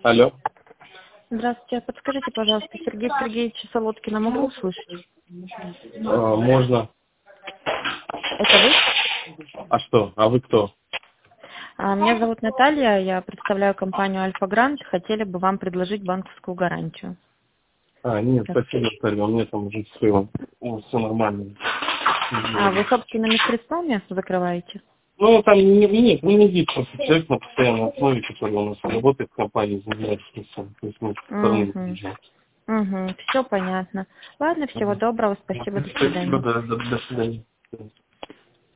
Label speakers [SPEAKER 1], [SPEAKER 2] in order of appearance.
[SPEAKER 1] Алло.
[SPEAKER 2] Здравствуйте. Подскажите, пожалуйста, Сергея Сергеевича Солодкина могу услышать?
[SPEAKER 1] Можно.
[SPEAKER 2] Это вы?
[SPEAKER 1] А что? А вы кто?
[SPEAKER 2] Меня зовут Наталья, я представляю компанию Альфа Грант. Хотели бы вам предложить банковскую гарантию.
[SPEAKER 1] Нет,
[SPEAKER 2] Так.
[SPEAKER 1] спасибо, Наталья, у меня там уже все нормально.
[SPEAKER 2] Вы собственными средствами закрываете?
[SPEAKER 1] Ну, там нет, не вид, просто человек на постоянной основе, который у нас работает в компании, занимается этим. То есть мы со стороны приезжаем.
[SPEAKER 2] Все понятно. Ладно, всего доброго, спасибо, до
[SPEAKER 1] Спасибо,
[SPEAKER 2] свидания.
[SPEAKER 1] до свидания.